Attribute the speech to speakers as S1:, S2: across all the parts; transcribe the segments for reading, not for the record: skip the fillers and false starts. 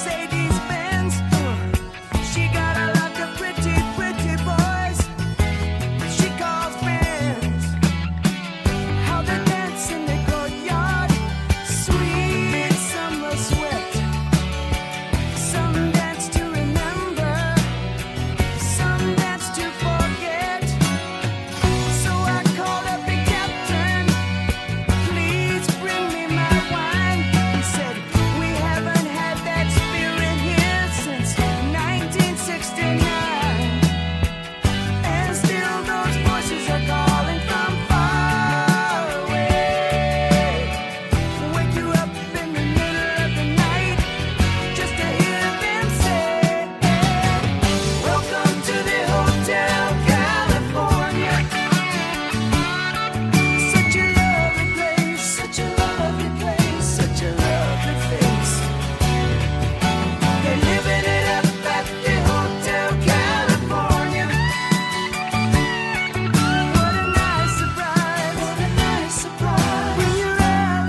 S1: Mercedes-Benz. She got a lot of pretty, pretty boys she calls friends. How they dance in the courtyard, sweet summer sweat. Some dance to remember, some dance to forget. So I called up the captain, please bring me my wine. He said, we haven't had that spirit here since 1969. And still those voices are calling from far away. Wake you up in the middle of the night just to hear them say, welcome to the Hotel California. Such a lovely place, such a lovely place, such a lovely face. They're living it up at the Hotel California. What a nice surprise, what a nice surprise. Bring your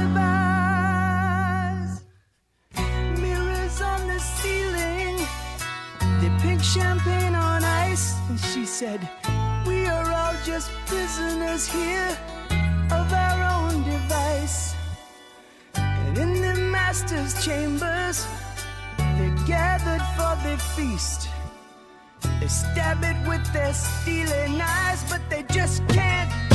S1: alibis. Mirrors on the ceiling, they pink champagne on ice. And she said, we are all just prisoners here of our own device. And in the master's chambers, they're gathered for the feast. They stab it with their steely knives, but they just can't